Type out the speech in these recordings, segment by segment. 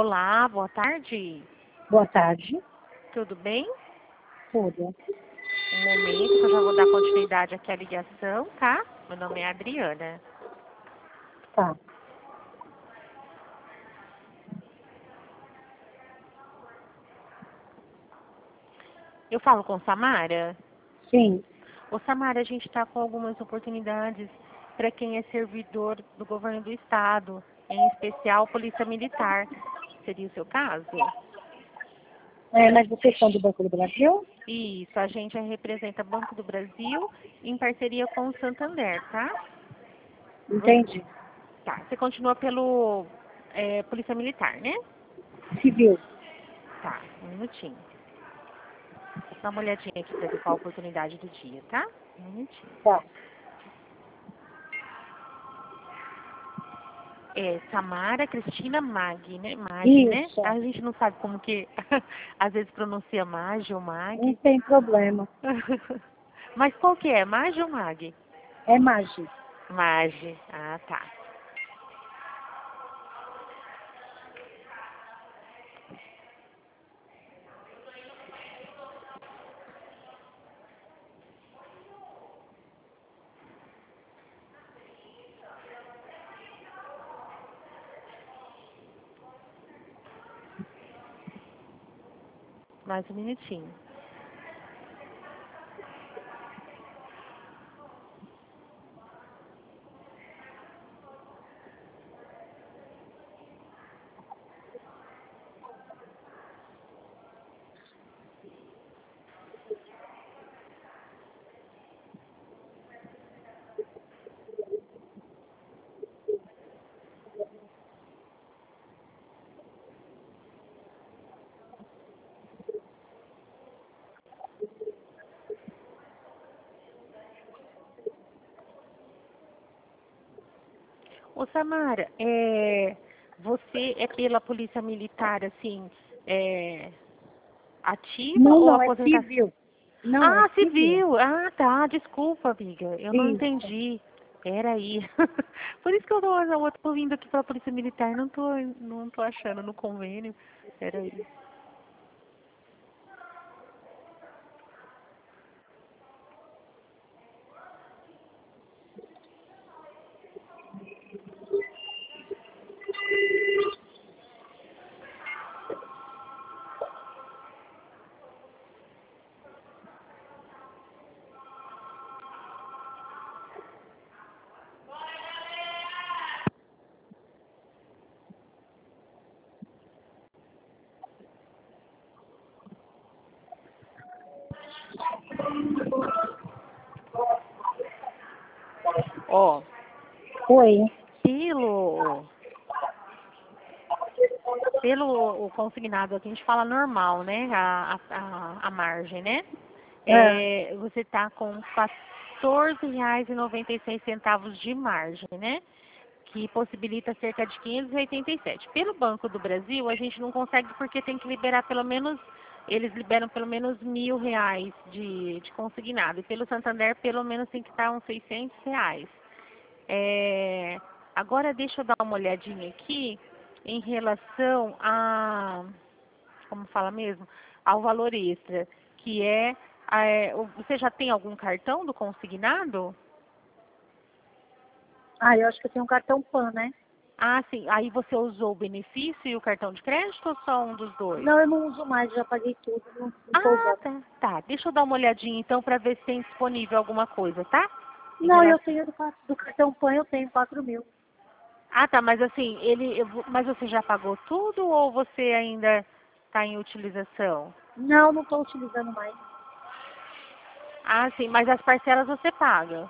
Olá, boa tarde. Boa tarde. Tudo bem? Tudo. Um momento que eu já vou dar continuidade aqui à ligação, tá? Meu nome é Adriana. Tá. Eu falo com Samara? Sim. Ô Samara, a gente está com algumas oportunidades para quem é servidor do governo do estado, em especial Polícia Militar. Seria o seu caso? Mas vocês são do Banco do Brasil? Isso, a gente representa Banco do Brasil em parceria com o Santander, tá? Entendi. Tá, você continua pelo Polícia Militar, né? Civil. Tá, um minutinho. Dá uma olhadinha aqui para ver qual a oportunidade do dia, tá? Um minutinho. Tá. É Samara Cristina Mag, né? Mag, né? Isso. A gente não sabe como que às vezes pronuncia Mag ou Mag. Não tem problema. Mas qual que é? Mag ou Mag? É Magi. Mag. Ah, tá. Mais um minutinho. Ô Samara, você é pela Polícia Militar, assim, ativa ou Não, é aposentada? civil. Não, é Ah, civil. civil. Ah, tá. Desculpa, amiga. Eu não Isso. entendi. Peraí. Por isso que eu tô vindo aqui pra Polícia Militar. Não tô achando no convênio. Peraí. Ó, Oi. pelo, pelo o consignado aqui, a gente fala normal, né? A margem, né? É. Você tá com R$ 14,96 de margem, né? Que possibilita cerca de 587. Pelo Banco do Brasil, a gente não consegue porque tem que liberar pelo menos, eles liberam pelo menos R$ 1.000 de consignado. E pelo Santander, pelo menos tem que estar uns R$ 600. Agora deixa eu dar uma olhadinha aqui em relação a, como fala mesmo, ao valor extra, que você já tem algum cartão do consignado? Ah, eu acho que eu tenho um cartão PAN, né? Ah, sim. Aí você usou o benefício e o cartão de crédito ou só um dos dois? Não, eu não uso mais, já paguei tudo, não tô Ah, usando. tá. Tá. Deixa eu dar uma olhadinha então para ver se tem disponível alguma coisa, tá? Em Não, eu relação... tenho do cartão PAN, eu tenho 4.000. Ah, tá. Mas assim, mas você já pagou tudo ou você ainda está em utilização? Não estou utilizando mais. Ah, sim. Mas as parcelas você paga?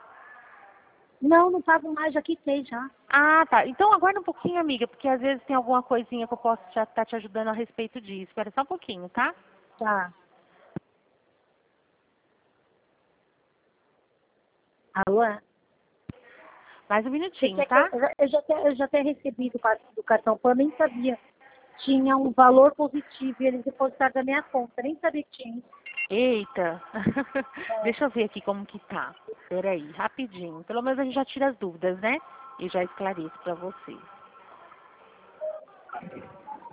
Não pago mais, já quitei já. Ah, tá. Então aguarda um pouquinho, amiga, porque às vezes tem alguma coisinha que eu posso já estar te ajudando a respeito disso. Espera só um pouquinho, tá? Tá. Alô? Mais um Você minutinho, quer que tá? eu já tenho recebido do cartão PAN, nem sabia. Tinha um valor positivo e eles depositaram da minha conta. Nem sabia que tinha. Eita, deixa eu ver aqui como que tá. Peraí, rapidinho. Pelo menos a gente já tira as dúvidas, né? E já esclareço pra você.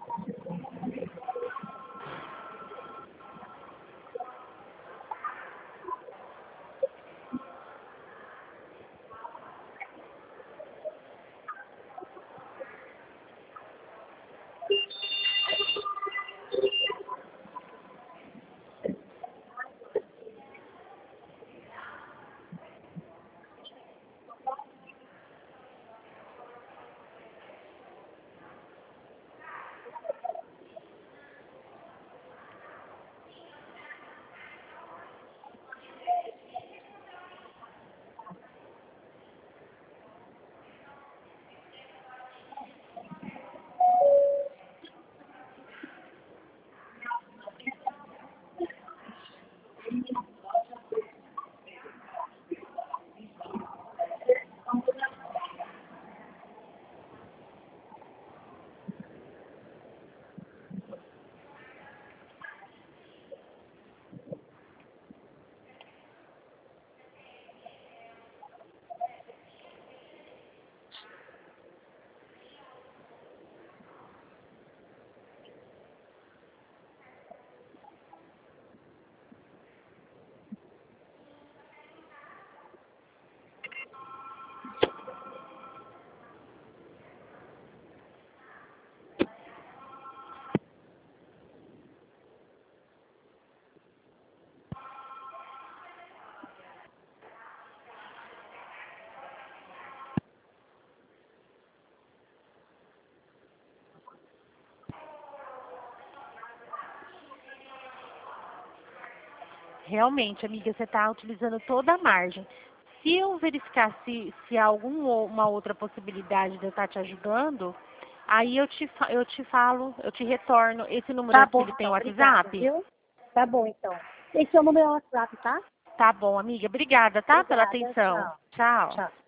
Realmente, amiga, você está utilizando toda a margem. Se eu verificar se há alguma outra possibilidade de eu estar te ajudando, aí eu te falo, eu te retorno. Esse número Tá aqui, bom, ele tem então. Obrigada, WhatsApp? viu? Tá bom, então. Esse é o número do WhatsApp, tá? Tá bom, amiga. Obrigada, tá? Pela Obrigada, atenção. tchau. Tchau. Tchau.